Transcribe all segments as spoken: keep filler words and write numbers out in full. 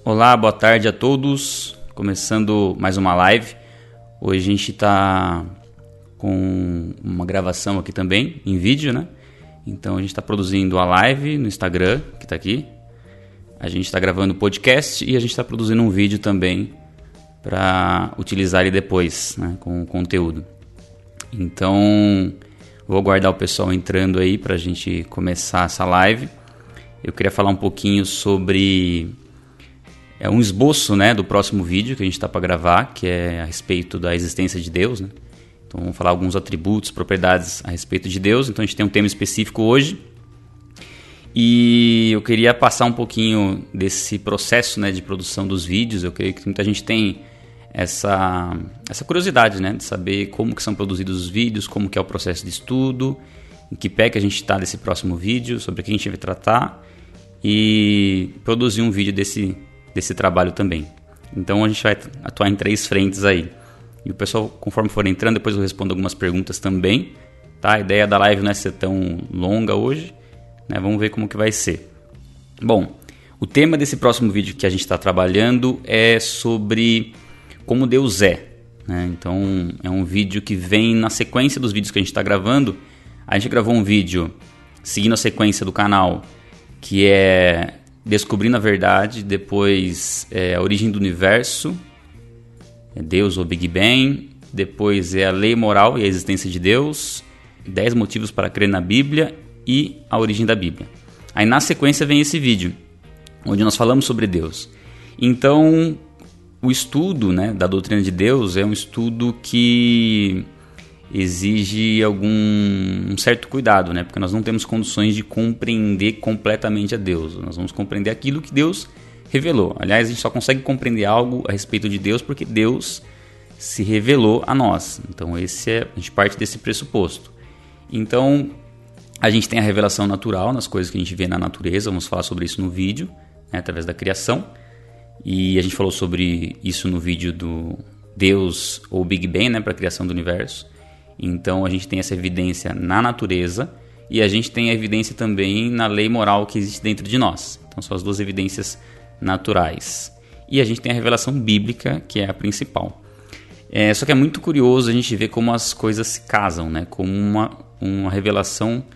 Olá, boa tarde a todos. Começando mais uma live. Hoje a gente está com uma gravação aqui também, em vídeo, né? Então a gente está produzindo a live no Instagram, que está aqui. A gente está gravando o podcast e a gente está produzindo um vídeo também para utilizar ele depois, né, com o conteúdo. Então, vou aguardar o pessoal entrando aí para a gente começar essa live. Eu queria falar um pouquinho sobre é, um esboço, né, do próximo vídeo que a gente está para gravar, que é a respeito da existência de Deus, né? Então, vamos falar alguns atributos, propriedades a respeito de Deus. Então, a gente tem um tema específico hoje. E eu queria passar um pouquinho desse processo, né, de produção dos vídeos. Eu creio que muita gente tem essa, essa curiosidade, né, de saber como que são produzidos os vídeos, como que é o processo de estudo, em que pé que a gente está nesse próximo vídeo, sobre o que a gente vai tratar e produzir um vídeo desse, desse trabalho também. Então a gente vai atuar em três frentes aí. E o pessoal, conforme for entrando, depois eu respondo algumas perguntas também. Tá? A ideia da live não é ser tão longa hoje, né? Vamos ver como que vai ser. Bom, o tema desse próximo vídeo que a gente está trabalhando é sobre como Deus é, né? Então é um vídeo que vem na sequência dos vídeos que a gente está gravando. A gente gravou um vídeo seguindo a sequência do canal, que é Descobrindo a Verdade, depois é a Origem do Universo, é Deus ou Big Bang, depois é a Lei Moral e a Existência de Deus, dez motivos para crer na Bíblia e a Origem da Bíblia. Aí na sequência vem esse vídeo, onde nós falamos sobre Deus. Então, o estudo, né, da doutrina de Deus é um estudo que exige algum um certo cuidado, né? Porque nós não temos condições de compreender completamente a Deus. Nós vamos compreender aquilo que Deus revelou. Aliás, a gente só consegue compreender algo a respeito de Deus porque Deus se revelou a nós. Então, esse é, a gente parte desse pressuposto. Então, a gente tem a revelação natural nas coisas que a gente vê na natureza. Vamos falar sobre isso no vídeo, né, através da criação. E a gente falou sobre isso no vídeo do Deus ou Big Bang, né, para a criação do universo. Então a gente tem essa evidência na natureza e a gente tem a evidência também na lei moral que existe dentro de nós. Então são as duas evidências naturais. E a gente tem a revelação bíblica, que é a principal. É, só que é muito curioso a gente ver como as coisas se casam, né? Como uma, uma revelação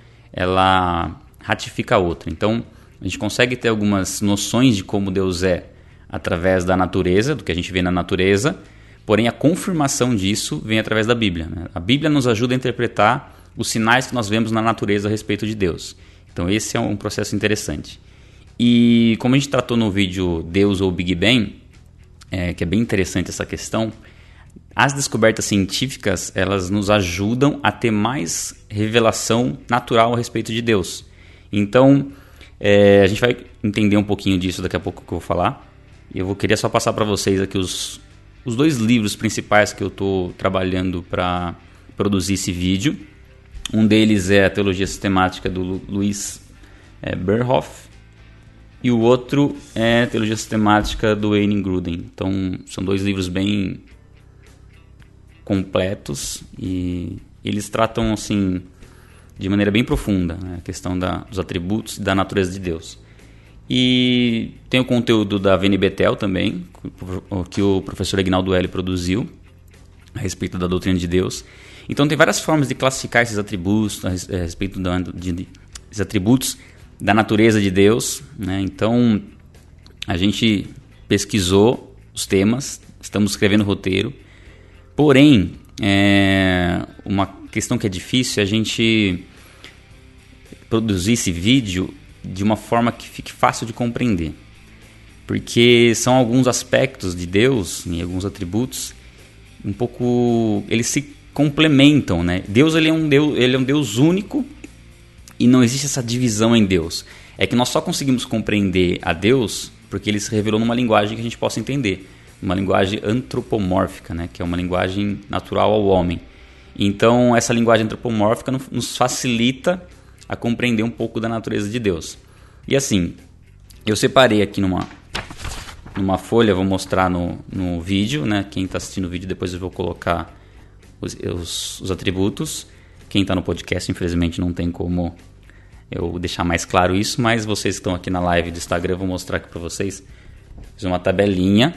ela ratifica a outra. Então a gente consegue ter algumas noções de como Deus é através da natureza, do que a gente vê na natureza. Porém, a confirmação disso vem através da Bíblia, né? A Bíblia nos ajuda a interpretar os sinais que nós vemos na natureza a respeito de Deus. Então, esse é um processo interessante. E como a gente tratou no vídeo Deus ou Big Bang, é, que é bem interessante essa questão, as descobertas científicas elas nos ajudam a ter mais revelação natural a respeito de Deus. Então, é, a gente vai entender um pouquinho disso daqui a pouco que eu vou falar. E eu vou querer só passar para vocês aqui os... os dois livros principais que eu estou trabalhando para produzir esse vídeo. Um deles é a Teologia Sistemática do Lu- Luiz é, Berhoff e o outro é a Teologia Sistemática do Wayne Grudem. Então são dois livros bem completos e eles tratam assim de maneira bem profunda, né, a questão da, dos atributos e da natureza de Deus. E tem o conteúdo da Veni Bethel também, que o professor Aguinaldo L. produziu a respeito da doutrina de Deus. Então tem várias formas de classificar esses atributos, a respeito da, de, de, esses atributos da natureza de Deus, né? Então a gente pesquisou os temas, estamos escrevendo o roteiro. Porém, é, uma questão que é difícil é a gente produzir esse vídeo de uma forma que fique fácil de compreender, porque são alguns aspectos de Deus e alguns atributos um pouco, eles se complementam, né? Deus ele é um Deus, ele é um Deus único e não existe essa divisão em Deus. É que nós só conseguimos compreender a Deus porque ele se revelou numa linguagem que a gente possa entender, uma linguagem antropomórfica, né? Que é uma linguagem natural ao homem. Então essa linguagem antropomórfica nos facilita a compreender um pouco da natureza de Deus. E assim, eu separei aqui numa, numa folha, vou mostrar no, no vídeo, né? Quem está assistindo o vídeo, depois eu vou colocar os, os, os atributos. Quem está no podcast, infelizmente, não tem como eu deixar mais claro isso, mas vocês que estão aqui na live do Instagram, eu vou mostrar aqui para vocês Fiz uma tabelinha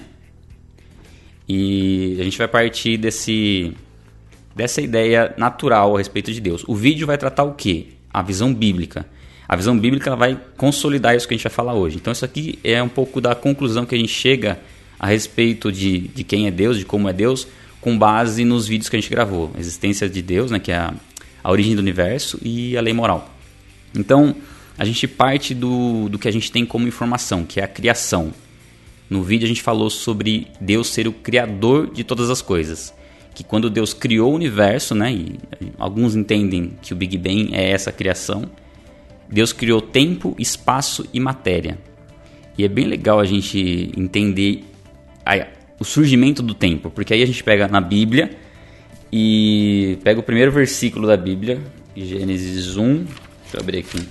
e a gente vai partir desse, dessa ideia natural a respeito de Deus. O vídeo vai tratar o quê? A visão bíblica. A visão bíblica ela vai consolidar isso que a gente vai falar hoje. Então isso aqui é um pouco da conclusão que a gente chega a respeito de, de quem é Deus, de como é Deus, com base nos vídeos que a gente gravou. A existência de Deus, né, que é a, a origem do universo, e a lei moral. Então a gente parte do, do que a gente tem como informação, que é a criação. No vídeo a gente falou sobre Deus ser o criador de todas as coisas. Que quando Deus criou o universo, né, e alguns entendem que o Big Bang é essa criação, Deus criou tempo, espaço e matéria. E é bem legal a gente entender a, o surgimento do tempo, porque aí a gente pega na Bíblia e pega o primeiro versículo da Bíblia, Gênesis um, deixa eu abrir aqui.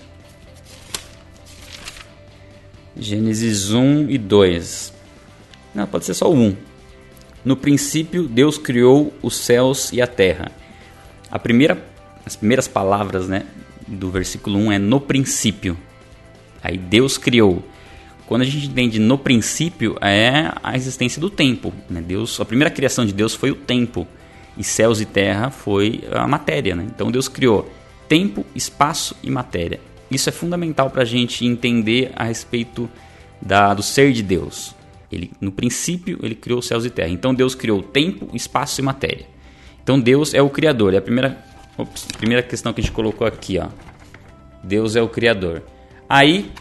Gênesis um e dois. Não, pode ser só o um. No princípio, Deus criou os céus e a terra. A primeira, as primeiras palavras, né, do versículo um é no princípio. Aí Deus criou. Quando a gente entende no princípio, é a existência do tempo. Né? Deus, a primeira criação de Deus foi o tempo. E céus e terra foi a matéria. Né? Então Deus criou tempo, espaço e matéria. Isso é fundamental para a gente entender a respeito da, do ser de Deus. Ele, no princípio, ele criou céus e terra. Então Deus criou tempo, espaço e matéria. Então Deus é o Criador. É a primeira, ops, primeira questão que a gente colocou aqui. Ó. Deus é o Criador. Aí,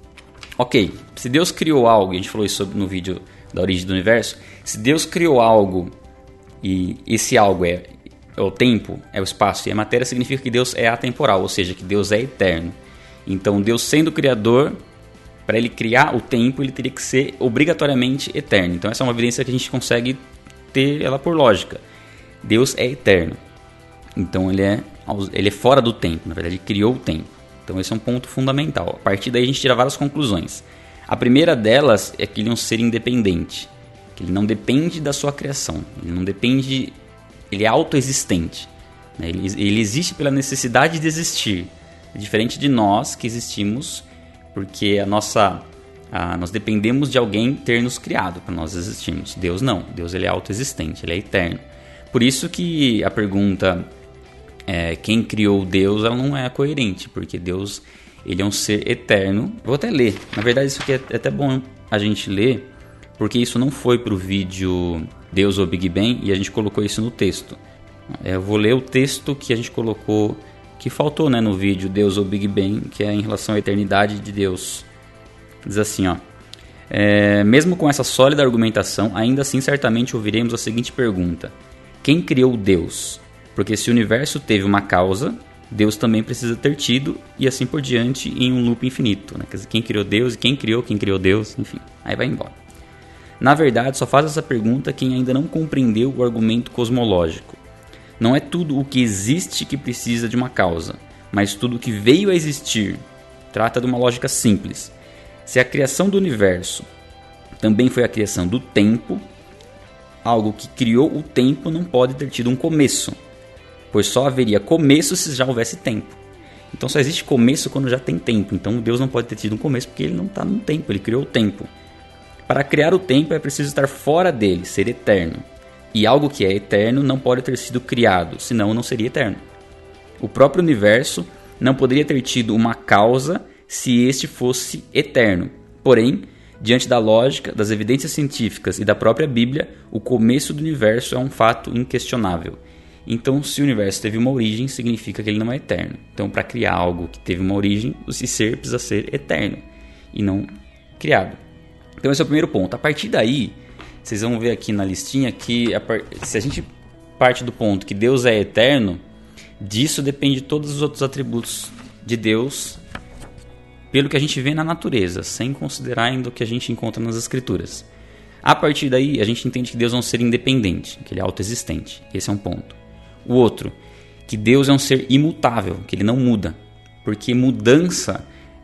ok, se Deus criou algo, a gente falou isso no vídeo da origem do universo, se Deus criou algo e esse algo é, é o tempo, é o espaço e a matéria, significa que Deus é atemporal, ou seja, que Deus é eterno. Então Deus sendo o Criador, para ele criar o tempo, ele teria que ser obrigatoriamente eterno. Então essa é uma evidência que a gente consegue ter ela por lógica. Deus é eterno. Então ele é, ele é fora do tempo, na verdade ele criou o tempo. Então esse é um ponto fundamental. A partir daí a gente tira várias conclusões. A primeira delas é que ele é um ser independente. Que ele não depende da sua criação. Ele não depende... Ele é autoexistente. Ele, ele existe pela necessidade de existir. Diferente de nós que existimos porque a nossa, a, nós dependemos de alguém ter nos criado para nós existirmos. Deus não. Deus ele é autoexistente, ele é eterno. Por isso que a pergunta é, quem criou Deus, ela não é coerente, porque Deus ele é um ser eterno. Vou até ler. Na verdade isso aqui é até bom a gente ler, porque isso não foi para o vídeo Deus ou Big Bang e a gente colocou isso no texto. É, eu vou ler o texto que a gente colocou, que faltou, né, no vídeo Deus ou Big Bang, que é em relação à eternidade de Deus. Diz assim, ó. É, mesmo com essa sólida argumentação, ainda assim certamente ouviremos a seguinte pergunta: quem criou Deus? Porque se o universo teve uma causa, Deus também precisa ter tido, e assim por diante em um loop infinito. Né? Quer dizer, quem criou Deus e quem criou, quem criou Deus, enfim, aí vai embora. Na verdade, só faz essa pergunta quem ainda não compreendeu o argumento cosmológico. Não é tudo o que existe que precisa de uma causa, mas tudo o que veio a existir. Trata de uma lógica simples. Se a criação do universo também foi a criação do tempo, algo que criou o tempo não pode ter tido um começo, pois só haveria começo se já houvesse tempo. Então só existe começo quando já tem tempo. Então Deus não pode ter tido um começo porque ele não está no tempo, ele criou o tempo. Para criar o tempo é preciso estar fora dele, ser eterno. E algo que é eterno não pode ter sido criado, senão não seria eterno. O próprio universo não poderia ter tido uma causa se este fosse eterno. Porém, diante da lógica, das evidências científicas e da própria Bíblia, o começo do universo é um fato inquestionável. Então, se o universo teve uma origem, significa que ele não é eterno. Então, para criar algo que teve uma origem, esse ser precisa ser eterno e não criado. Então, esse é o primeiro ponto. A partir daí, vocês vão ver aqui na listinha que a par... se a gente parte do ponto que Deus é eterno, disso depende todos os outros atributos de Deus, pelo que a gente vê na natureza, sem considerar ainda o que a gente encontra nas Escrituras. A partir daí, a gente entende que Deus é um ser independente, que ele é autoexistente. Esse é um ponto. O outro, que Deus é um ser imutável, que ele não muda, porque mudança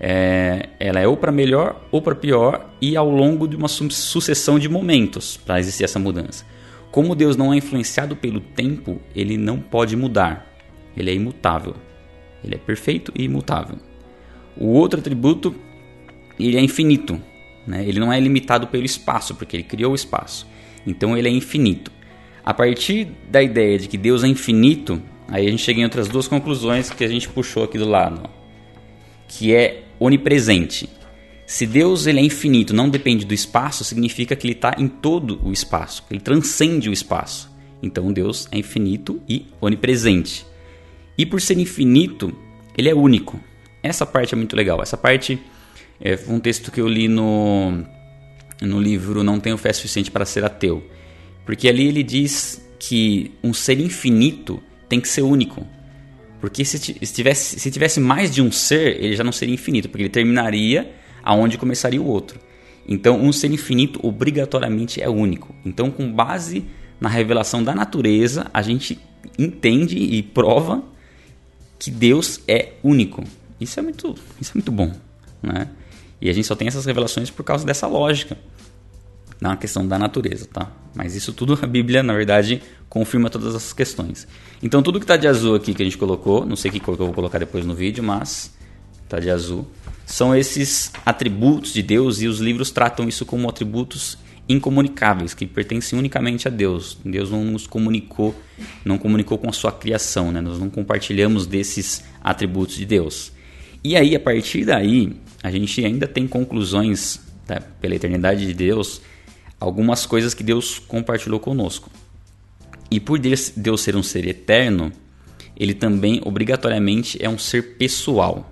é, ela é ou para melhor ou para pior e ao longo de uma sucessão de momentos para existir essa mudança. Como Deus não é influenciado pelo tempo, ele não pode mudar, ele é imutável, ele é perfeito e imutável. O outro atributo, ele é infinito, né? Ele não é limitado pelo espaço, porque ele criou o espaço. Então ele é infinito. A partir da ideia de que Deus é infinito, aí a gente chega em outras duas conclusões que a gente puxou aqui do lado, ó, que é onipresente. Se Deus ele é infinito, não depende do espaço, significa que ele está em todo o espaço, que ele transcende o espaço. Então Deus é infinito e onipresente. E por ser infinito, ele é único. Essa parte é muito legal. Essa parte é um texto que eu li no, no livro Não Tenho Fé Suficiente para Ser Ateu. Porque ali ele diz que um ser infinito tem que ser único. Porque se tivesse, se tivesse mais de um ser, ele já não seria infinito, porque ele terminaria aonde começaria o outro. Então, um ser infinito obrigatoriamente é único. Então, com base na revelação da natureza, a gente entende e prova que Deus é único. Isso é muito, isso é muito bom, né? E a gente só tem essas revelações por causa dessa lógica na questão da natureza, tá? Mas isso tudo a Bíblia, na verdade, confirma todas essas questões. Então, tudo que está de azul aqui que a gente colocou, não sei que cor que eu vou colocar depois no vídeo, mas está de azul, são esses atributos de Deus, e os livros tratam isso como atributos incomunicáveis, que pertencem unicamente a Deus. Deus não nos comunicou, não comunicou com a sua criação, né? Nós não compartilhamos desses atributos de Deus. E aí, a partir daí, a gente ainda tem conclusões, tá, pela eternidade de Deus, algumas coisas que Deus compartilhou conosco. E por Deus ser um ser eterno, ele também obrigatoriamente é um ser pessoal.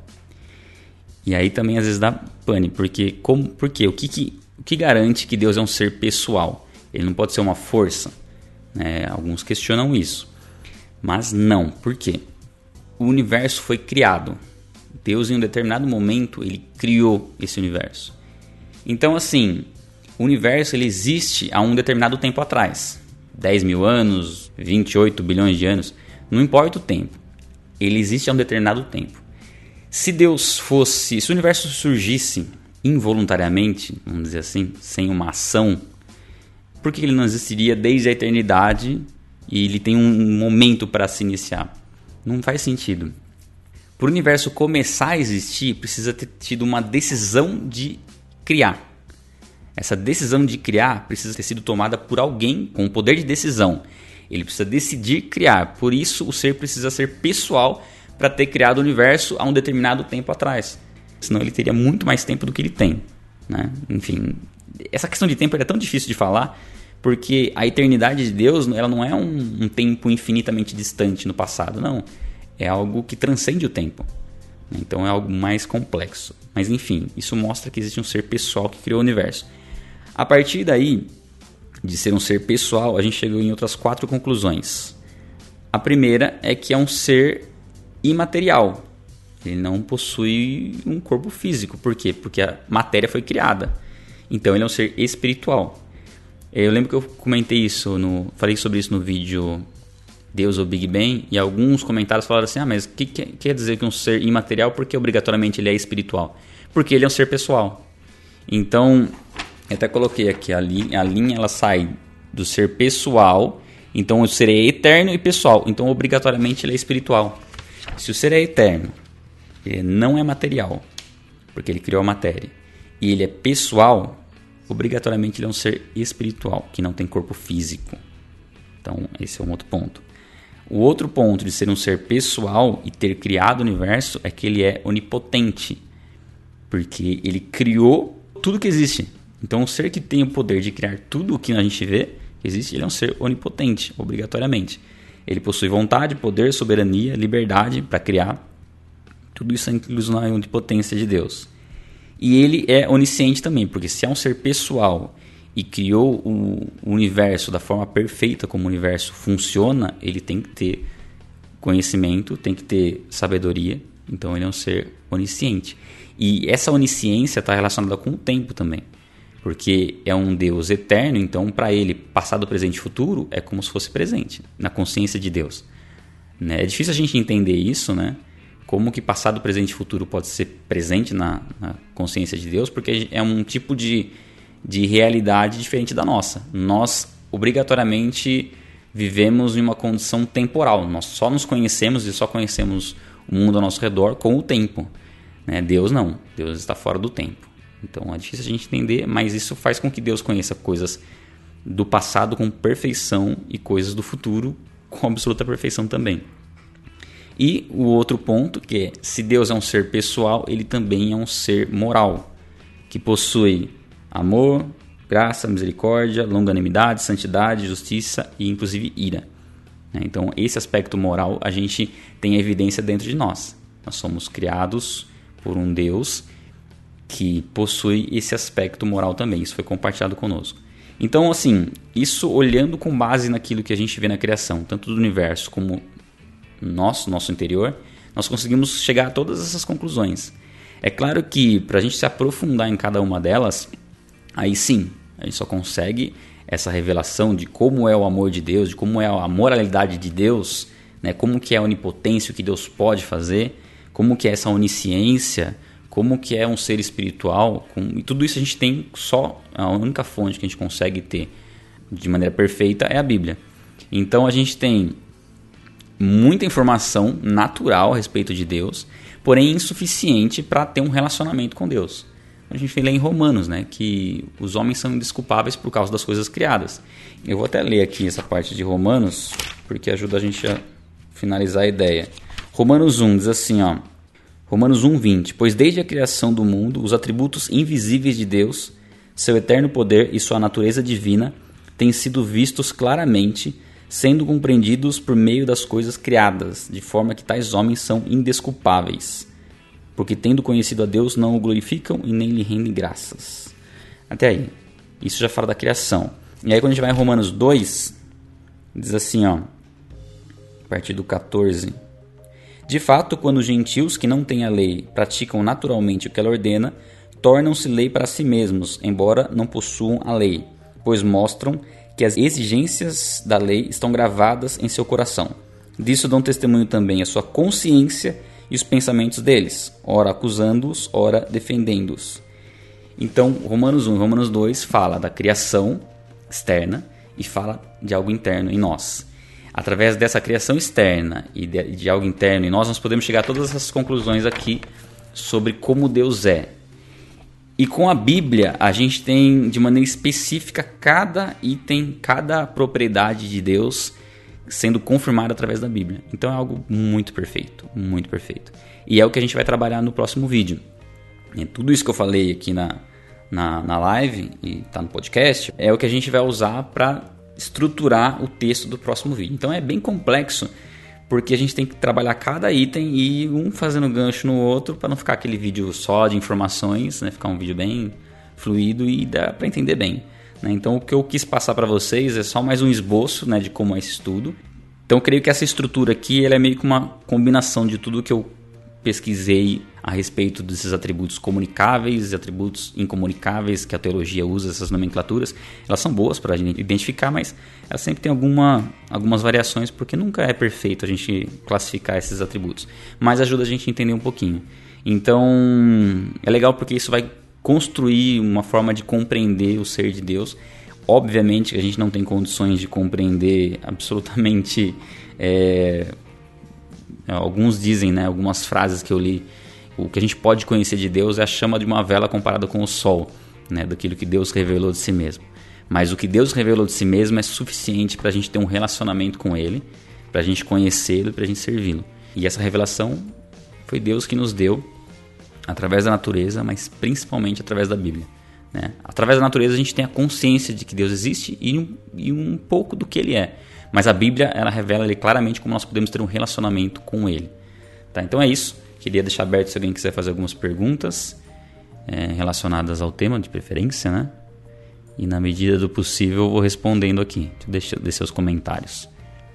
E aí também às vezes dá pane, porque, como, porque o, que, que, o que garante que Deus é um ser pessoal? Ele não pode ser uma força, né? Alguns questionam isso. Mas não, por quê? O universo foi criado. Deus em um determinado momento ele criou esse universo. Então assim, o universo ele existe há um determinado tempo atrás. dez mil anos, vinte e oito bilhões de anos, não importa o tempo. Ele existe há um determinado tempo. Se Deus fosse, se o universo surgisse involuntariamente, vamos dizer assim, sem uma ação, por que ele não existiria desde a eternidade e ele tem um momento para se iniciar? Não faz sentido. Para o universo começar a existir, precisa ter tido uma decisão de criar. Essa decisão de criar precisa ter sido tomada por alguém com o poder de decisão. Ele precisa decidir criar. Por isso, o ser precisa ser pessoal para ter criado o universo há um determinado tempo atrás. Senão ele teria muito mais tempo do que ele tem, né? Enfim, essa questão de tempo é tão difícil de falar, porque a eternidade de Deus ela não é um, um tempo infinitamente distante no passado, não. É algo que transcende o tempo. Então é algo mais complexo. Mas enfim, isso mostra que existe um ser pessoal que criou o universo. A partir daí, de ser um ser pessoal, a gente chegou em outras quatro conclusões. A primeira é que é um ser imaterial. Ele não possui um corpo físico. Por quê? Porque a matéria foi criada. Então ele é um ser espiritual. Eu lembro que eu comentei isso, no, falei sobre isso no vídeo Deus ou Big Bang, e alguns comentários falaram assim, ah, mas o que, que quer dizer que um ser imaterial, porque obrigatoriamente ele é espiritual? Porque ele é um ser pessoal. Então, eu até coloquei aqui, a linha, a linha ela sai do ser pessoal, então o ser é eterno e pessoal, então obrigatoriamente ele é espiritual. Se o ser é eterno, ele não é material, porque ele criou a matéria, e ele é pessoal, obrigatoriamente ele é um ser espiritual, que não tem corpo físico. Então, esse é um outro ponto. O outro ponto de ser um ser pessoal e ter criado o universo é que ele é onipotente, porque ele criou tudo que existe. Então, o ser que tem o poder de criar tudo o que a gente vê que existe, ele é um ser onipotente, obrigatoriamente. Ele possui vontade, poder, soberania, liberdade para criar. Tudo isso é incluso na onipotência de Deus. E ele é onisciente também, porque se é um ser pessoal e criou o universo da forma perfeita como o universo funciona, ele tem que ter conhecimento, tem que ter sabedoria. Então ele é um ser onisciente. E essa onisciência está relacionada com o tempo também, porque é um Deus eterno, então para ele passado, presente e futuro é como se fosse presente na consciência de Deus, né? É difícil a gente entender isso, né? Como que passado, presente e futuro pode ser presente na, na consciência de Deus, porque é um tipo de, de realidade diferente da nossa. Nós obrigatoriamente vivemos em uma condição temporal, nós só nos conhecemos e só conhecemos o mundo ao nosso redor com o tempo, né? Deus não, Deus está fora do tempo. Então é difícil a gente entender, mas isso faz com que Deus conheça coisas do passado com perfeição e coisas do futuro com absoluta perfeição também. E o outro ponto, que é, se Deus é um ser pessoal, ele também é um ser moral, que possui amor, graça, misericórdia, longanimidade, santidade, justiça e inclusive ira. Então esse aspecto moral a gente tem evidência dentro de nós. Nós somos criados por um Deus que possui esse aspecto moral também. Isso foi compartilhado conosco. Então, assim, isso olhando com base naquilo que a gente vê na criação, tanto do universo como nosso, nosso interior, nós conseguimos chegar a todas essas conclusões. É claro que para a gente se aprofundar em cada uma delas, aí sim, a gente só consegue essa revelação de como é o amor de Deus, de como é a moralidade de Deus, né? Como que é a onipotência, o que Deus pode fazer, como que é essa onisciência, como que é um ser espiritual, com, e tudo isso a gente tem só, a única fonte que a gente consegue ter de maneira perfeita é a Bíblia. Então a gente tem muita informação natural a respeito de Deus, porém insuficiente para ter um relacionamento com Deus. A gente lê em Romanos, né, que os homens são indesculpáveis por causa das coisas criadas. Eu vou até ler aqui essa parte de Romanos, porque ajuda a gente a finalizar a ideia. Romanos um diz assim, ó, Romanos um, vinte. Pois desde a criação do mundo, os atributos invisíveis de Deus, seu eterno poder e sua natureza divina, têm sido vistos claramente, sendo compreendidos por meio das coisas criadas, de forma que tais homens são indesculpáveis, porque tendo conhecido a Deus, não o glorificam e nem lhe rendem graças. Até aí. Isso já fala da criação. E aí quando a gente vai em Romanos dois, diz assim, ó, a partir do catorze... De fato, quando os gentios que não têm a lei praticam naturalmente o que ela ordena, tornam-se lei para si mesmos, embora não possuam a lei, pois mostram que as exigências da lei estão gravadas em seu coração. Disso dão testemunho também a sua consciência e os pensamentos deles, ora acusando-os, ora defendendo-os. Então, Romanos um e Romanos dois fala da criação externa e fala de algo interno em nós. Através dessa criação externa e de, de algo interno em nós, nós podemos chegar a todas essas conclusões aqui sobre como Deus é. E com a Bíblia, a gente tem de maneira específica cada item, cada propriedade de Deus sendo confirmada através da Bíblia. Então é algo muito perfeito, muito perfeito. E é o que a gente vai trabalhar no próximo vídeo. E tudo isso que eu falei aqui na, na, na live e está no podcast, é o que a gente vai usar para estruturar o texto do próximo vídeo. Então é bem complexo, porque a gente tem que trabalhar cada item e um fazendo gancho no outro para não ficar aquele vídeo só de informações, né? Ficar um vídeo bem fluido e dá para entender bem, né? Então o que eu quis passar para vocês é só mais um esboço, né, de como é esse estudo. Então eu creio que essa estrutura aqui ela é meio que uma combinação de tudo que eu pesquisei a respeito desses atributos comunicáveis e atributos incomunicáveis que a teologia usa, essas nomenclaturas. Elas são boas para a gente identificar, mas elas sempre têm alguma, algumas variações, porque nunca é perfeito a gente classificar esses atributos. Mas ajuda a gente a entender um pouquinho. Então, é legal porque isso vai construir uma forma de compreender o ser de Deus. Obviamente que a gente não tem condições de compreender absolutamente... É, alguns dizem, né, algumas frases que eu li, o que a gente pode conhecer de Deus é a chama de uma vela comparada com o sol, né, daquilo que Deus revelou de si mesmo. Mas o que Deus revelou de si mesmo é suficiente para a gente ter um relacionamento com Ele, para a gente conhecê-lo e para a gente servi-lo. E essa revelação foi Deus que nos deu através da natureza, mas principalmente através da Bíblia, né? Através da natureza a gente tem a consciência de que Deus existe e um, e um pouco do que Ele é. Mas a Bíblia, ela revela ele claramente como nós podemos ter um relacionamento com Ele. Tá? Então é isso. Queria deixar aberto se alguém quiser fazer algumas perguntas é, relacionadas ao tema, de preferência, né? E na medida do possível eu vou respondendo aqui. Deixa, deixa os comentários.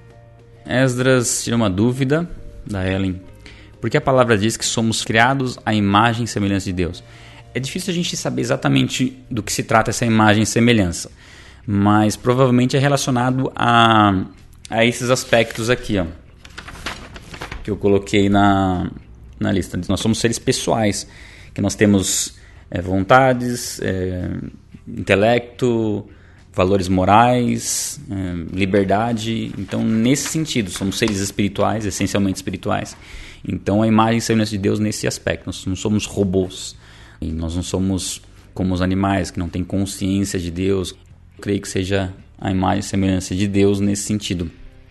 Esdras tira uma dúvida da Ellen. Por que a palavra diz que somos criados à imagem e semelhança de Deus? É difícil a gente saber exatamente do que se trata essa imagem e semelhança, mas provavelmente é relacionado a, a esses aspectos aqui, ó, que eu coloquei na, na lista. Nós somos seres pessoais, que nós temos é, vontades, é, intelecto, valores morais, é, liberdade. Então, nesse sentido, somos seres espirituais, essencialmente espirituais. Então, a imagem e semelhança de Deus nesse aspecto. Nós não somos robôs, e nós não somos como os animais, que não têm consciência de Deus. Eu creio que seja a imagem e semelhança de Deus nesse sentido.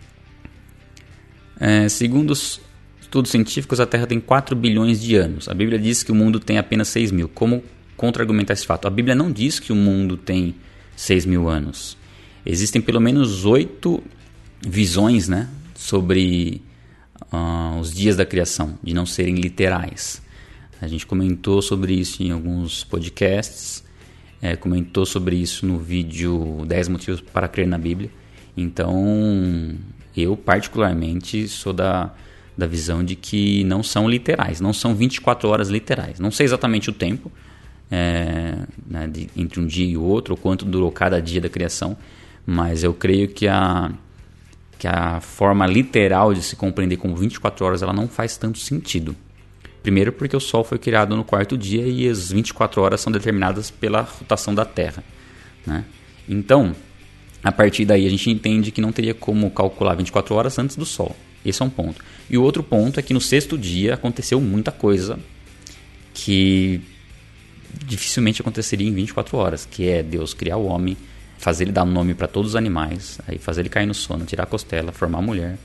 É, segundo os estudos científicos, a Terra tem quatro bilhões de anos. A Bíblia diz que o mundo tem apenas seis mil. Como contra-argumentar esse fato? A Bíblia não diz que o mundo tem seis mil anos. Existem pelo menos oito visões, né, sobre uh, os dias da criação, de não serem literais. A gente comentou sobre isso em alguns podcasts, é, comentou sobre isso no vídeo dez motivos para crer na Bíblia. Então, eu particularmente sou da, da visão de que não são literais, não são vinte e quatro horas literais. Não sei exatamente o tempo, é, né, de, entre um dia e o outro, ou quanto durou cada dia da criação, mas eu creio que a, que a forma literal de se compreender como vinte e quatro horas ela não faz tanto sentido. Primeiro porque o Sol foi criado no quarto dia e as vinte e quatro horas são determinadas pela rotação da Terra, né? Então, a partir daí a gente entende que não teria como calcular vinte e quatro horas antes do Sol. Esse é um ponto. E o outro ponto é que no sexto dia aconteceu muita coisa que dificilmente aconteceria em vinte e quatro horas, que é Deus criar o homem, fazer ele dar nome para todos os animais, aí fazer ele cair no sono, tirar a costela, formar a mulher.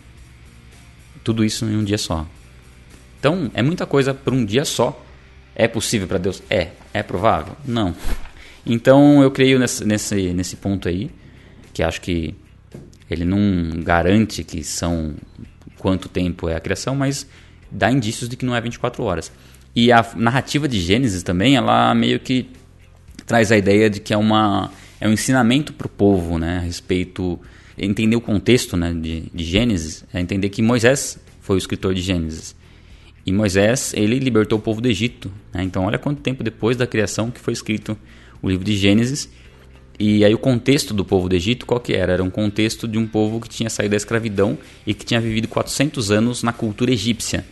Tudo isso em um dia só. Então, é muita coisa por um dia só. É possível para Deus? É. É provável? Não. Então, eu creio nesse, nesse, nesse ponto aí, que acho que ele não garante que são quanto tempo é a criação, mas dá indícios de que não é vinte e quatro horas. E a narrativa de Gênesis também, ela meio que traz a ideia de que é, uma, é um ensinamento para o povo, né, a respeito... Entender o contexto, né, de, de Gênesis, é entender que Moisés foi o escritor de Gênesis. E Moisés, ele libertou o povo do Egito, né? Então olha quanto tempo depois da criação que foi escrito o livro de Gênesis. E aí o contexto do povo do Egito, qual que era? Era um contexto de um povo que tinha saído da escravidão e que tinha vivido quatrocentos anos na cultura egípcia,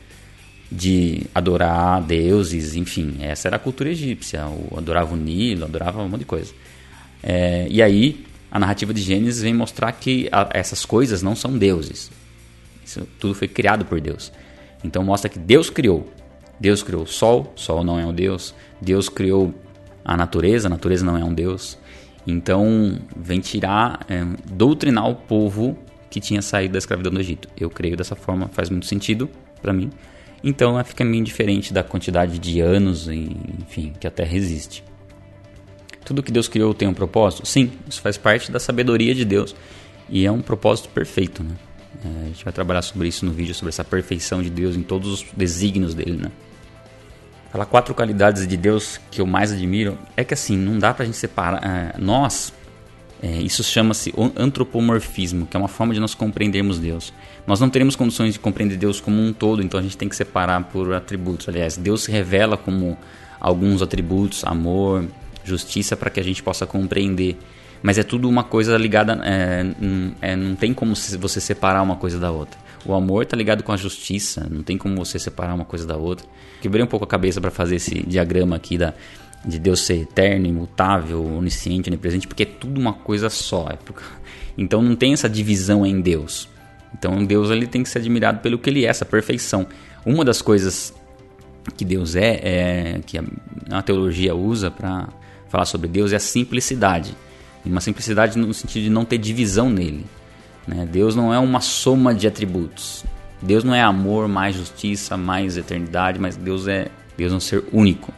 de adorar deuses, enfim, essa era a cultura egípcia, adorava o Nilo, adorava um monte de coisa. É, e aí a narrativa de Gênesis vem mostrar que a, essas coisas não são deuses, isso tudo foi criado por Deus. Então mostra que Deus criou. Deus criou o sol, o sol não é um Deus. Deus criou a natureza, a natureza não é um Deus. Então vem tirar, é, doutrinar o povo que tinha saído da escravidão do Egito. Eu creio dessa forma, faz muito sentido para mim. Então fica meio indiferente da quantidade de anos, enfim, que a Terra existe. Tudo que Deus criou tem um propósito? Sim, isso faz parte da sabedoria de Deus. E é um propósito perfeito, né? É, a gente vai trabalhar sobre isso no vídeo, sobre essa perfeição de Deus em todos os desígnios dele, né? Falar quatro qualidades de Deus que eu mais admiro é que assim, não dá pra gente separar. É, nós, é, isso chama-se antropomorfismo, que é uma forma de nós compreendermos Deus. Nós não teremos condições de compreender Deus como um todo, então a gente tem que separar por atributos. Aliás, Deus se revela como alguns atributos, amor, justiça, para que a gente possa compreender. Mas é tudo uma coisa ligada, é, é, não tem como você separar uma coisa da outra. O amor está ligado com a justiça, não tem como você separar uma coisa da outra. Quebrei um pouco a cabeça para fazer esse diagrama aqui da, de Deus ser eterno, imutável, onisciente, onipresente, porque é tudo uma coisa só. Então não tem essa divisão em Deus. Então Deus ele tem que ser admirado pelo que ele é, essa perfeição. Uma das coisas que Deus é, é que a, a teologia usa para falar sobre Deus é a simplicidade. Uma simplicidade no sentido de não ter divisão nele, né? Deus não é uma soma de atributos. Deus não é amor, mais justiça, mais eternidade, mas Deus é, Deus é um ser único.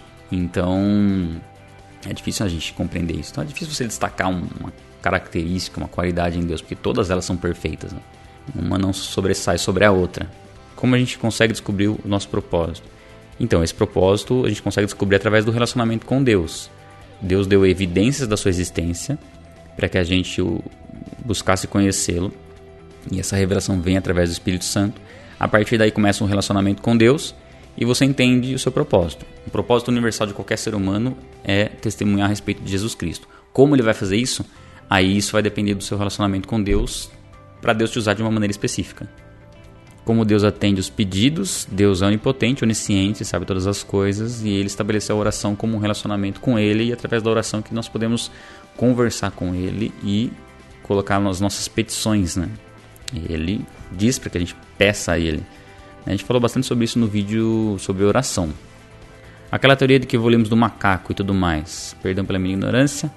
Então é difícil a gente compreender isso. Então é difícil você destacar uma característica, uma qualidade em Deus, porque todas elas são perfeitas, né? Uma não sobressai sobre a outra. Como a gente consegue descobrir o nosso propósito? Então esse propósito a gente consegue descobrir através do relacionamento com Deus. Deus deu evidências da sua existência para que a gente buscasse conhecê-lo. E essa revelação vem através do Espírito Santo. A partir daí começa um relacionamento com Deus e você entende o seu propósito. O propósito universal de qualquer ser humano é testemunhar a respeito de Jesus Cristo. Como ele vai fazer isso? Aí isso vai depender do seu relacionamento com Deus, para Deus te usar de uma maneira específica. Como Deus atende os pedidos, Deus é onipotente, onisciente, sabe todas as coisas, e Ele estabeleceu a oração como um relacionamento com Ele, e através da oração que nós podemos conversar com Ele e colocar as nossas petições, né? Ele diz para que a gente peça a Ele. A gente falou bastante sobre isso no vídeo sobre oração. Aquela teoria de que evoluímos do macaco e tudo mais, perdão pela minha ignorância,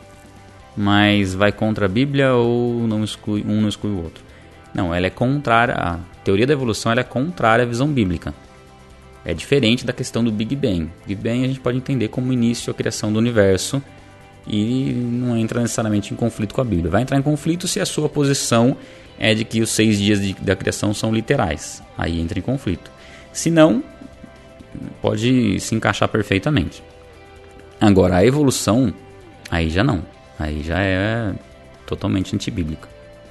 mas vai contra a Bíblia ou não exclui, um não exclui o outro? Não, ela é contrária, a teoria da evolução ela é contrária à visão bíblica. É diferente da questão do Big Bang. Big Bang a gente pode entender como início a criação do universo e não entra necessariamente em conflito com a Bíblia. Vai entrar em conflito se a sua posição é de que os seis dias de, da criação são literais. Aí entra em conflito. Se não, pode se encaixar perfeitamente. Agora, a evolução, aí já não. Aí já é totalmente antibíblica.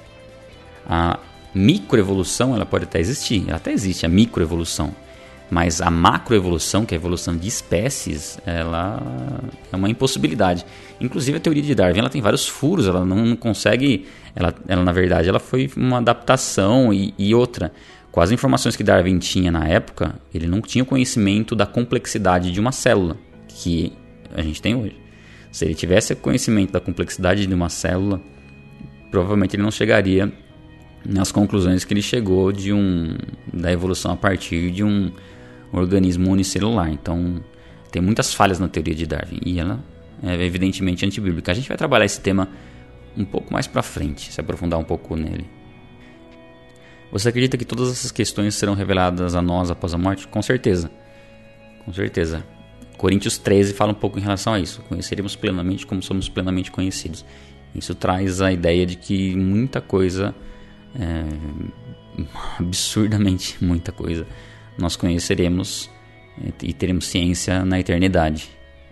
A microevolução, ela pode até existir. Ela até existe, a microevolução. Mas a macroevolução, que é a evolução de espécies, ela é uma impossibilidade. Inclusive a teoria de Darwin, ela tem vários furos, ela não consegue... Ela, ela na verdade, ela foi uma adaptação e, e outra. Com as informações que Darwin tinha na época, ele não tinha conhecimento da complexidade de uma célula, que a gente tem hoje. Se ele tivesse conhecimento da complexidade de uma célula, provavelmente ele não chegaria nas conclusões que ele chegou de um, da evolução a partir de um organismo unicelular. Então, tem muitas falhas na teoria de Darwin e ela é evidentemente antibíblica. A gente vai trabalhar esse tema um pouco mais para frente, se aprofundar um pouco nele. Você acredita que todas essas questões serão reveladas a nós após a morte? Com certeza. Com certeza. Coríntios treze fala um pouco em relação a isso. Conheceremos plenamente como somos plenamente conhecidos. Isso traz a ideia de que muita coisa, é, absurdamente muita coisa, nós conheceremos e teremos ciência na eternidade.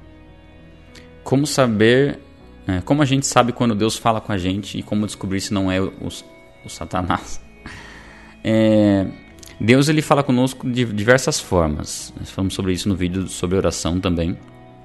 Como saber, é, como a gente sabe quando Deus fala com a gente e como descobrir se não é o, o Satanás? É, Deus ele fala conosco de diversas formas. Nós falamos sobre isso no vídeo sobre oração também.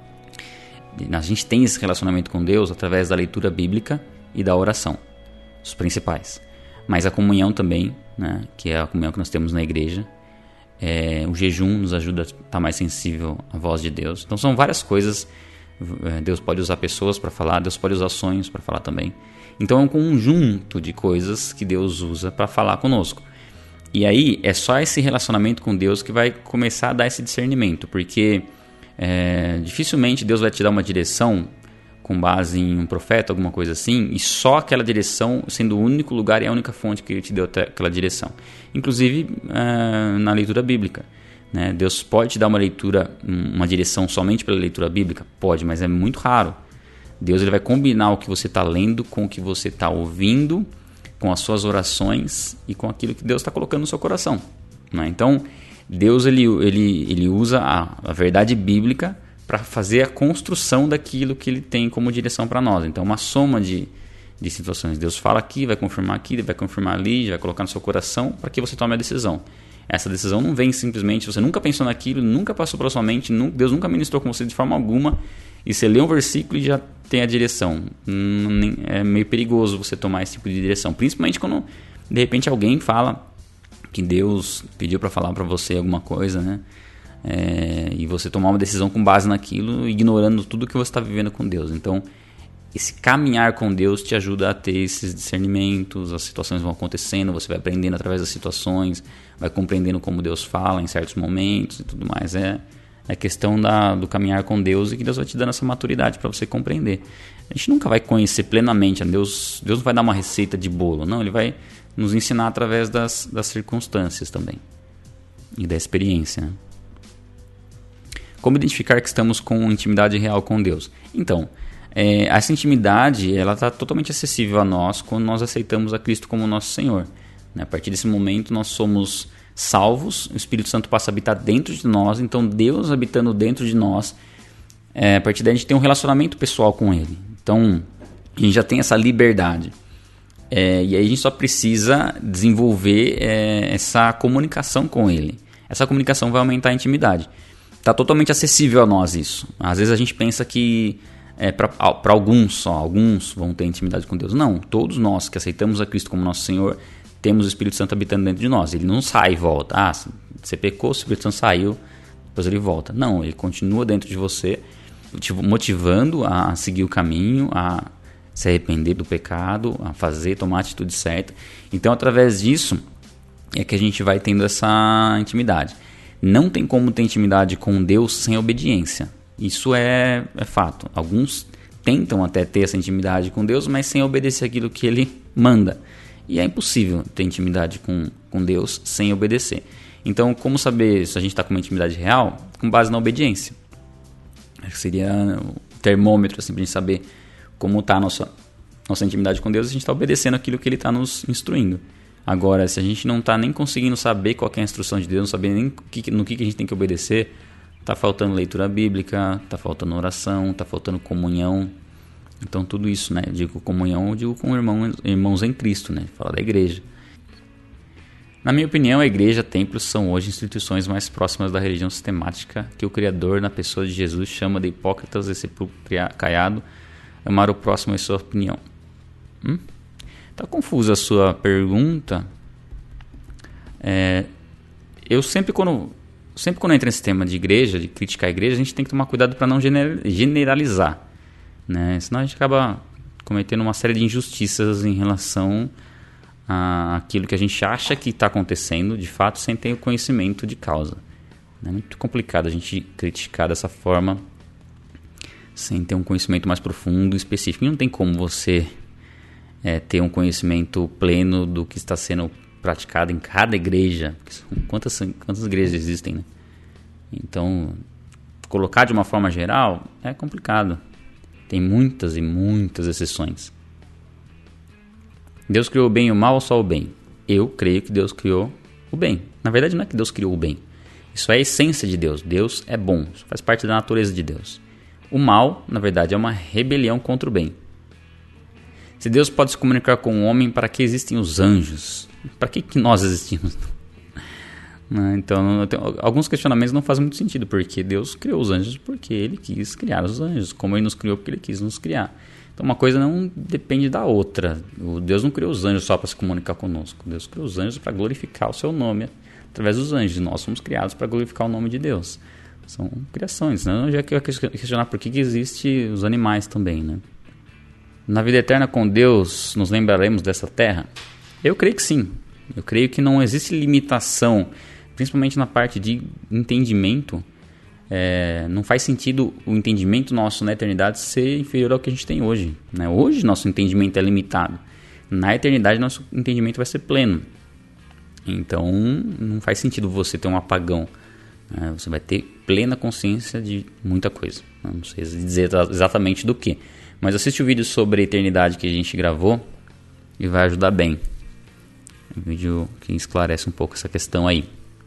A gente tem esse relacionamento com Deus através da leitura bíblica e da oração, os principais. Mas a comunhão também, né, que é a comunhão que nós temos na igreja. É, o jejum nos ajuda a estar mais sensível à voz de Deus. Então são várias coisas. Deus pode usar pessoas para falar, Deus pode usar sonhos para falar também. Então é um conjunto de coisas que Deus usa para falar conosco. E aí é só esse relacionamento com Deus que vai começar a dar esse discernimento, porque é, dificilmente Deus vai te dar uma direção com base em um profeta, alguma coisa assim, e só aquela direção sendo o único lugar e a única fonte que Ele te deu aquela direção. Inclusive é, na leitura bíblica, né? Deus pode te dar uma leitura, uma direção somente pela leitura bíblica? Pode, mas é muito raro. Deus ele vai combinar o que você está lendo com o que você está ouvindo, com as suas orações e com aquilo que Deus está colocando no seu coração, né? Então, Deus ele, ele, ele usa a, a verdade bíblica para fazer a construção daquilo que Ele tem como direção para nós. Então, uma soma de, de situações. Deus fala aqui, vai confirmar aqui, vai confirmar ali, vai colocar no seu coração para que você tome a decisão. Essa decisão não vem simplesmente, você nunca pensou naquilo, nunca passou pela sua mente, nunca, Deus nunca ministrou com você de forma alguma, e você lê um versículo e já tem a direção. É meio perigoso você tomar esse tipo de direção, principalmente quando de repente alguém fala que Deus pediu para falar para você alguma coisa, né? É, e você tomar uma decisão com base naquilo, ignorando tudo que você está vivendo com Deus. Então, esse caminhar com Deus te ajuda a ter esses discernimentos, as situações vão acontecendo, você vai aprendendo através das situações, vai compreendendo como Deus fala em certos momentos e tudo mais. É, é questão da, do caminhar com Deus e que Deus vai te dando essa maturidade para você compreender. A gente nunca vai conhecer plenamente, Deus, Deus não vai dar uma receita de bolo, não, Ele vai nos ensinar através das, das circunstâncias também e da experiência, né? Como identificar que estamos com intimidade real com Deus? Então, é, essa intimidade ela está totalmente acessível a nós quando nós aceitamos a Cristo como nosso Senhor, né? A partir desse momento nós somos salvos, o Espírito Santo passa a habitar dentro de nós, então Deus habitando dentro de nós, é, a partir daí a gente tem um relacionamento pessoal com Ele. Então a gente já tem essa liberdade, é, e aí a gente só precisa desenvolver é, essa comunicação com Ele. Essa comunicação vai aumentar a intimidade. Está totalmente acessível a nós isso. Às vezes a gente pensa que é para alguns só, alguns vão ter intimidade com Deus. Não, todos nós que aceitamos a Cristo como nosso Senhor, temos o Espírito Santo habitando dentro de nós. Ele não sai e volta. Ah, você pecou, o Espírito Santo saiu, depois ele volta. Não, ele continua dentro de você, te motivando a seguir o caminho, a se arrepender do pecado, a fazer, tomar a atitude certa. Então, através disso, é que a gente vai tendo essa intimidade. Não tem como ter intimidade com Deus sem obediência. Isso é, é fato. Alguns tentam até ter essa intimidade com Deus, mas sem obedecer aquilo que Ele manda. E é impossível ter intimidade com, com Deus sem obedecer. Então, como saber se a gente está com uma intimidade real? Com base na obediência. Seria o termômetro, assim, para a gente saber como está a nossa, nossa intimidade com Deus. A gente está obedecendo aquilo que Ele está nos instruindo. Agora, se a gente não está nem conseguindo saber qual é a instrução de Deus, não saber nem que, no que, que a gente tem que obedecer, está faltando leitura bíblica, está faltando oração, está faltando comunhão. Então, tudo isso, né? Eu digo comunhão, eu digo com irmão, irmãos em Cristo, né? Fala da igreja. Na minha opinião, a igreja e templos são hoje instituições mais próximas da religião sistemática que o Criador, na pessoa de Jesus, chama de hipócritas e sepulcro caiado. Amar o próximo é sua opinião. Hum? Tá confusa a sua pergunta. É, eu sempre quando, sempre quando entra nesse tema de igreja, de criticar a igreja, a gente tem que tomar cuidado para não generalizar, né? Senão a gente acaba cometendo uma série de injustiças em relação àquilo que a gente acha que está acontecendo, de fato, sem ter o conhecimento de causa. É muito complicado a gente criticar dessa forma, sem ter um conhecimento mais profundo e específico. E não tem como você É, ter um conhecimento pleno do que está sendo praticado em cada igreja. Quantas, quantas igrejas existem, né? Então, colocar de uma forma geral é complicado. Tem muitas e muitas exceções. Deus criou o bem e o mal ou só o bem? Eu creio que Deus criou o bem. Na verdade, não é que Deus criou o bem. Isso é a essência de Deus. Deus é bom. Isso faz parte da natureza de Deus. O mal, na verdade, é uma rebelião contra o bem. Se Deus pode se comunicar com o homem, para que existem os anjos? Para que, que nós existimos? Então, alguns questionamentos não fazem muito sentido, porque Deus criou os anjos porque Ele quis criar os anjos, como Ele nos criou porque Ele quis nos criar. Então, uma coisa não depende da outra. Deus não criou os anjos só para se comunicar conosco. Deus criou os anjos para glorificar o seu nome através dos anjos. Nós somos criados para glorificar o nome de Deus. São criações, né? Eu já quero questionar por que, que existem os animais também, né? Na vida eterna com Deus, nos lembraremos dessa terra? Eu creio que sim. Eu creio que não existe limitação, principalmente na parte de entendimento. É, não faz sentido o entendimento nosso na eternidade ser inferior ao que a gente tem hoje, né? Hoje nosso entendimento é limitado. Na eternidade nosso entendimento vai ser pleno. Então não faz sentido você ter um apagão. Né? Você vai ter plena consciência de muita coisa. Não sei dizer exatamente do que. Mas assiste o vídeo sobre a eternidade que a gente gravou e vai ajudar bem. Um vídeo que esclarece um pouco essa questão aí.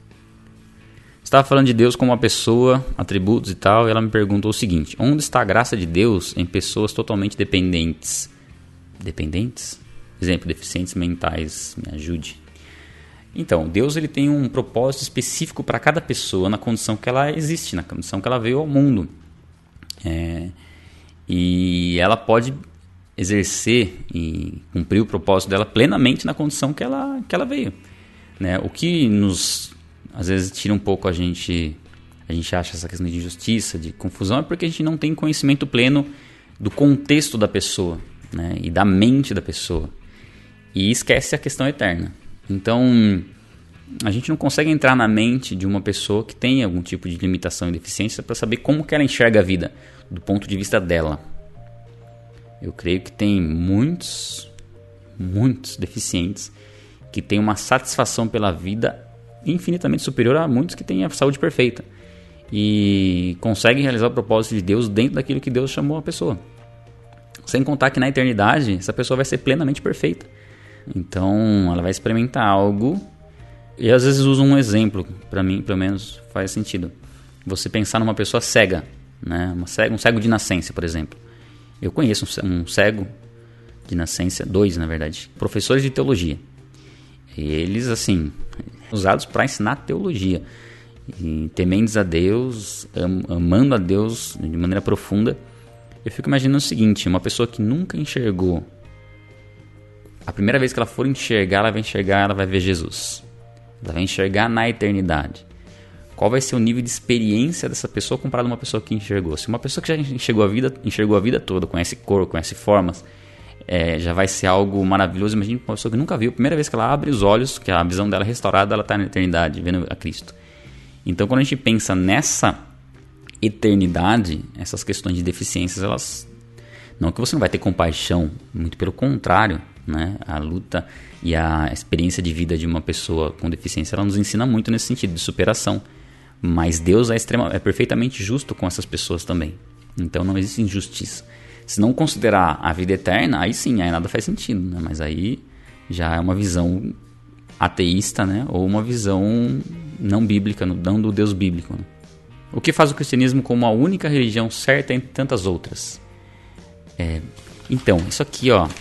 Estava falando de Deus como uma pessoa, atributos e tal, e ela me perguntou o seguinte: onde está a graça de Deus em pessoas totalmente dependentes? Dependentes? Exemplo, deficientes mentais, me ajude. Então, Deus ele tem um propósito específico para cada pessoa na condição que ela existe, na condição que ela veio ao mundo. É... E ela pode exercer e cumprir o propósito dela plenamente na condição que ela, que ela veio. Né? O que nos, às vezes, tira um pouco a gente, a gente acha essa questão de injustiça, de confusão, é porque a gente não tem conhecimento pleno do contexto da pessoa, né? E da mente da pessoa. E esquece a questão eterna. Então, a gente não consegue entrar na mente de uma pessoa que tem algum tipo de limitação e deficiência para saber como que ela enxerga a vida do ponto de vista dela. Eu creio que tem muitos, muitos deficientes que têm uma satisfação pela vida infinitamente superior a muitos que têm a saúde perfeita e conseguem realizar o propósito de Deus dentro daquilo que Deus chamou a pessoa. Sem contar que na eternidade essa pessoa vai ser plenamente perfeita. Então ela vai experimentar algo. E às vezes uso um exemplo, para mim pelo menos faz sentido. Você pensar numa pessoa cega, né? Uma cega, um cego de nascença, por exemplo. Eu conheço um cego de nascença, dois na verdade, professores de teologia. E eles, assim, usados para ensinar teologia. E tementes a Deus, am, amando a Deus de maneira profunda. Eu fico imaginando o seguinte: uma pessoa que nunca enxergou, a primeira vez que ela for enxergar, ela vai enxergar, ela vai ver Jesus. Ela vai enxergar na eternidade. Qual vai ser o nível de experiência dessa pessoa comparado a uma pessoa que enxergou? Se uma pessoa que já enxergou a vida, enxergou a vida toda, conhece cor, conhece formas, é, já vai ser algo maravilhoso. Imagina uma pessoa que nunca viu, a primeira vez que ela abre os olhos, que a visão dela é restaurada, ela está na eternidade, vendo a Cristo. Então, quando a gente pensa nessa eternidade, essas questões de deficiências, elas... Não que você não vai ter compaixão, muito pelo contrário, né? A luta e a experiência de vida de uma pessoa com deficiência, ela nos ensina muito nesse sentido de superação. Mas Deus é, extrema, é perfeitamente justo com essas pessoas também. Então não existe injustiça. Se não considerar a vida eterna, aí sim, aí nada faz sentido, né? Mas aí já é uma visão ateísta, né? Ou uma visão não bíblica, não do Deus bíblico, né? O que faz o cristianismo como a única religião certa entre tantas outras? É, então, isso aqui, ó.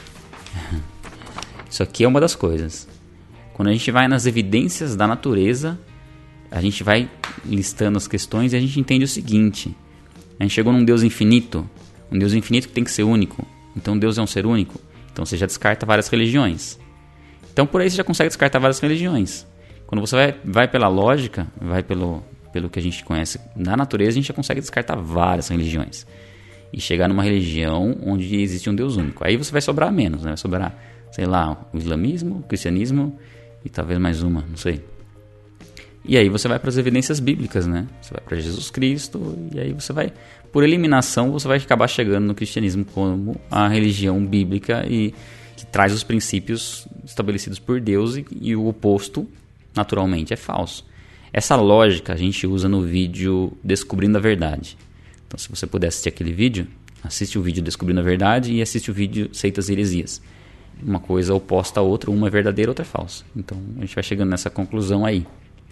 Isso aqui é uma das coisas. Quando a gente vai nas evidências da natureza, a gente vai listando as questões e a gente entende o seguinte. A gente chegou num Deus infinito. Um Deus infinito que tem que ser único. Então Deus é um ser único. Então você já descarta várias religiões. Então por aí você já consegue descartar várias religiões. Quando você vai, vai pela lógica, vai pelo, pelo que a gente conhece da natureza, a gente já consegue descartar várias religiões. E chegar numa religião onde existe um Deus único. Aí você vai sobrar menos, né? Vai sobrar, sei lá, o islamismo, o cristianismo e talvez mais uma, não sei. E aí você vai para as evidências bíblicas, né? Você vai para Jesus Cristo e aí você vai, por eliminação, você vai acabar chegando no cristianismo como a religião bíblica e que traz os princípios estabelecidos por Deus e, e o oposto, naturalmente, é falso. Essa lógica a gente usa no vídeo Descobrindo a Verdade. Então, se você puder assistir aquele vídeo, assiste o vídeo Descobrindo a Verdade e assiste o vídeo Seitas e Heresias. Uma coisa oposta à outra, uma é verdadeira, outra é falsa. Então, a gente vai chegando nessa conclusão aí.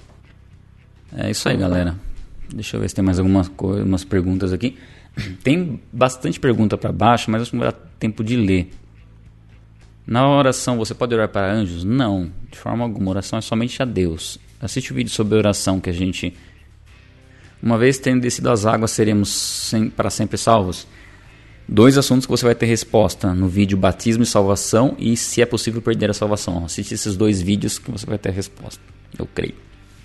É isso aí, galera. Deixa eu ver se tem mais algumas coisas, umas perguntas aqui. Tem bastante pergunta para baixo, mas acho que não vai dar tempo de ler. Na oração, você pode orar para anjos? Não, de forma alguma. Oração é somente a Deus. Assiste o vídeo sobre oração que a gente... Uma vez tendo descido as águas, seremos sem, para sempre salvos? Dois assuntos que você vai ter resposta no vídeo Batismo e Salvação e se é possível perder a salvação. Assiste esses dois vídeos que você vai ter resposta, eu creio.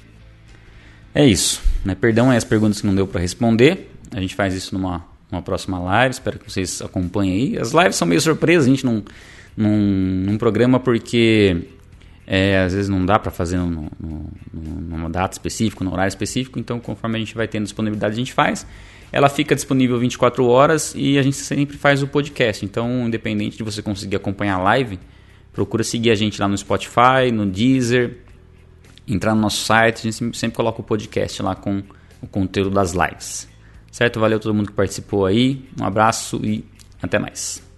É isso, né? Perdão aí as perguntas que não deu para responder. A gente faz isso numa, numa próxima live. Espero que vocês acompanhem aí. As lives são meio surpresas, a gente não, não, não programa porque é, às vezes não dá para fazer no, no, numa data específica, num horário específico. Então, conforme a gente vai tendo disponibilidade, a gente faz. Ela fica disponível vinte e quatro horas e a gente sempre faz o podcast. Então, independente de você conseguir acompanhar a live, procura seguir a gente lá no Spotify, no Deezer, entrar no nosso site. A gente sempre coloca o podcast lá com o conteúdo das lives. Certo? Valeu a todo mundo que participou aí. Um abraço e até mais.